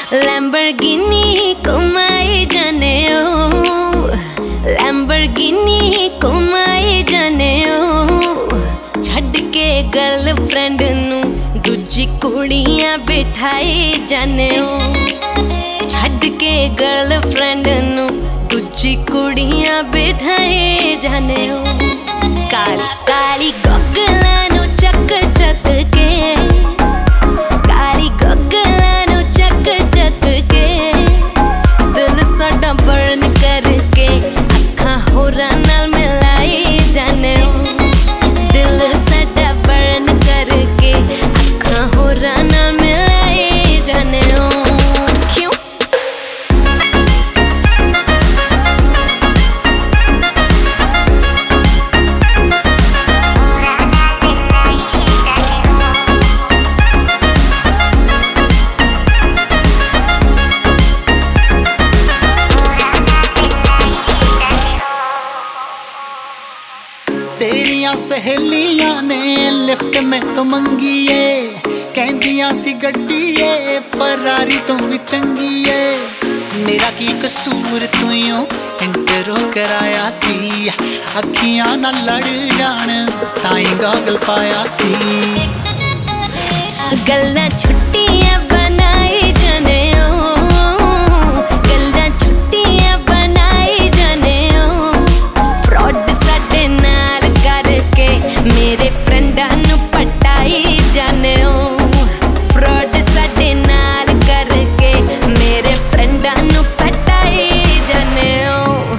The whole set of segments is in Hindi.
लैम्बोर्गिनी घुमाई जाने ओ, लैम्बोर्गिनी घुमाई जाने ओ। छड्ड के गर्लफ्रेंड नू दूजी कुड़ियां बिठाई जाने ओ, छड्ड के गर्लफ्रेंड नू दूजी कुड़ियां बिठाई जाने ओ। काली काली गोगलां नू चक चक के, काली गोगलां नू चक चक के, दिल साडा बर्न करके अखां होरां नाल मिलाई जाने ओ, दिल साडा बर्न करके अखां होरां नाल मिलाई जाने ओ। क्यों तेरिया सहेलियां ने लिफ्ट में तो मंगी है, कहंदियां सी गड्डी है फरारी तो भी चंगी है। मेरा की कसूर तुइयों इंटरो कराया सी, अखियां ना लड़ जान ताई गॉगल पाया सी। गल्लां छुट्टियां बनाई जाने ओ, गल्लां छुट्टियां बनाई जाने ओ। फ्रॉड साडे नाल करके मेरे फ्रेंडां नू पटाई जाने ओ, फ्रॉड साडे नाल करके मेरे फ्रेंडां नू पटाई जाने ओ।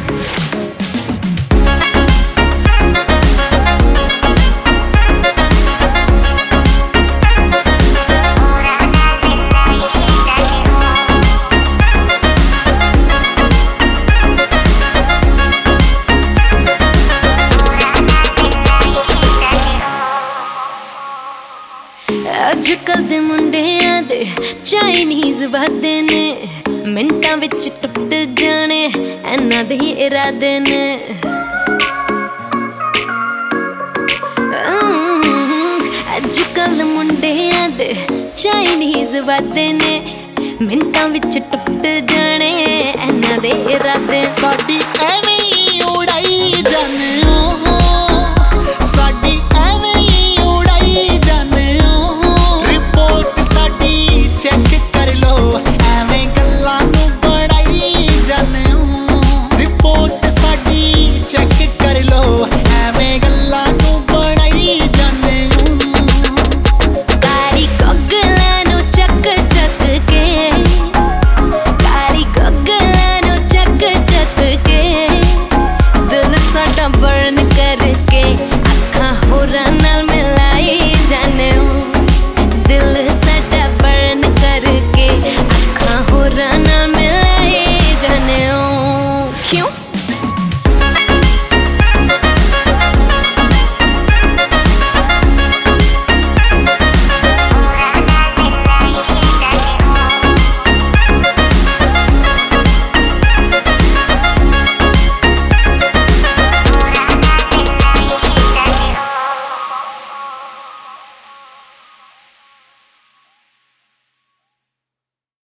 अजकल दे मुंडियां दे चाइनीज वादे ने, मिंटां विच टुट जाने इन्हां दे इरादे ने। अजकल मुंडियां दे चाइनीज वादे ने, मिंटां विच टुट जाने इन्हां दे इरादे। साडी एवें